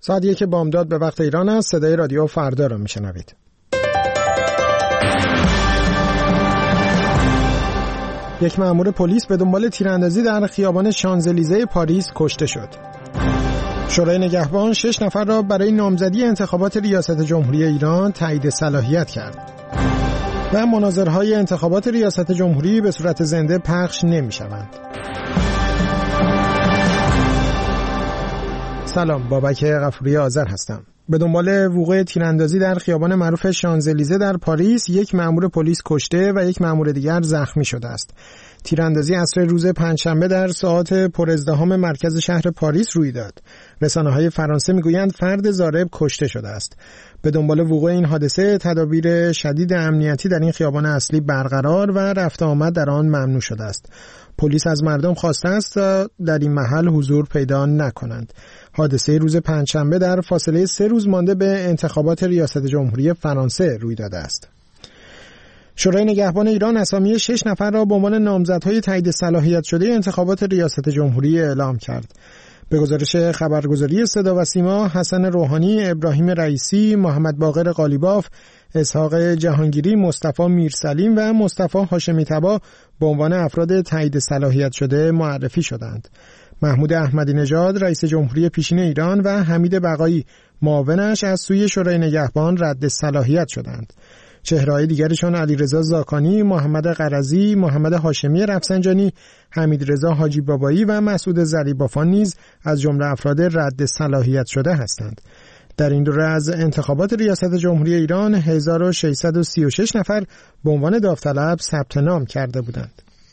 ساعت 1 بامداد به وقت ایران است. صدای رادیو فردا را میشنوید. یک مأمور پلیس به دنبال تیراندازی در خیابان شانزلیزه پاریس کشته شد. شورای نگهبان 6 نفر را برای نامزدی انتخابات ریاست جمهوری ایران تایید صلاحیت کرد. و مناظرهای انتخابات ریاست جمهوری به صورت زنده پخش نمی‌شوند. سلام، بابک غفوری آذر هستم. به دنبال وقوع تیراندازی در خیابان معروف شانزلیزه در پاریس، یک مأمور پلیس کشته و یک مأمور دیگر زخمی شده است. تیراندازی عصر روز پنجشنبه در ساعات پرازدحام مرکز شهر پاریس روی داد. رسانه‌های فرانسه میگویند فرد ضارب کشته شده است. به دنبال وقوع این حادثه، تدابیر شدید امنیتی در این خیابان اصلی برقرار و رفت آمد در آن ممنوع شده است. پلیس از مردم خواسته است تا در این محل حضور پیدا نکنند. حادثه روز پنجشنبه در فاصله 3 روز مانده به انتخابات ریاست جمهوری فرانسه روی داده است. شورای نگهبان ایران اسامی 6 نفر را به عنوان نامزدهای تایید صلاحیت شده انتخابات ریاست جمهوری اعلام کرد. به گزارش خبرگزاری صدا و سیما، حسن روحانی، ابراهیم رئیسی، محمد باقر قالیباف، اسحاق جهانگیری، مصطفی میرسلیم و مصطفی هاشمی طبا به عنوان افراد تایید صلاحیت شده معرفی شدند. محمود احمدی نژاد رئیس جمهوری پیشین ایران و حمید بقایی معاونش از سوی شورای نگهبان رد صلاحیت شدند. چهره‌های دیگرشان علیرضا زاکانی، محمد قرضی، محمد هاشمی رفسنجانی، حمیدرضا حاجی بابایی و مسعود ظریبافان نیز از جمله افراد رد صلاحیت شده هستند. در این دوره از انتخابات ریاست جمهوری ایران 1636 نفر به عنوان داوطلب ثبت نام کرده بودند.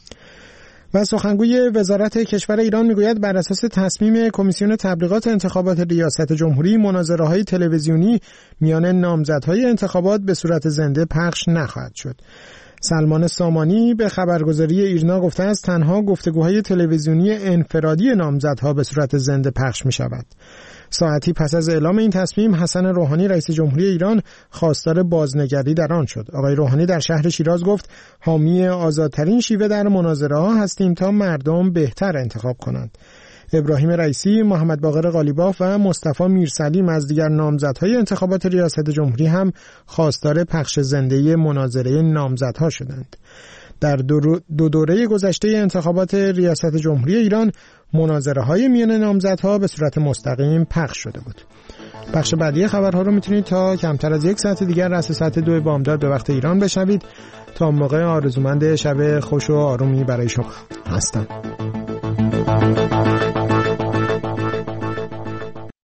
و سخنگوی وزارت کشور ایران میگوید بر اساس تصمیم کمیسیون تبلیغات انتخابات ریاست جمهوری، مناظره‌های تلویزیونی میان نامزدهای انتخابات به صورت زنده پخش نخواهد شد. سلمان سامانی به خبرگزاری ایرنا گفته است تنها گفتگوهای تلویزیونی انفرادی نامزدها به صورت زنده پخش می شود. ساعتی پس از اعلام این تصمیم، حسن روحانی رئیس جمهوری ایران خواستار بازنگری در آن شد. آقای روحانی در شهر شیراز گفت حامی آزادترین شیوه در مناظره ها هستیم تا مردم بهتر انتخاب کنند. ابراهیم رئیسی، محمد باقر قالیباف و مصطفی میرسلیم از دیگر نامزدهای انتخابات ریاست جمهوری هم خواستار پخش زنده مناظره نامزدها شدند. در دو دوره گذشته انتخابات ریاست جمهوری ایران، مناظره‌های میان نامزدها به صورت مستقیم پخش شده بود. بخش بعدی خبرها رو میتونید تا کمتر از 1 ساعت دیگر رأس ساعت 2 بامداد به وقت ایران بشنوید. تا موقع آرزومند شب خوش و آرومی برای شما هستم.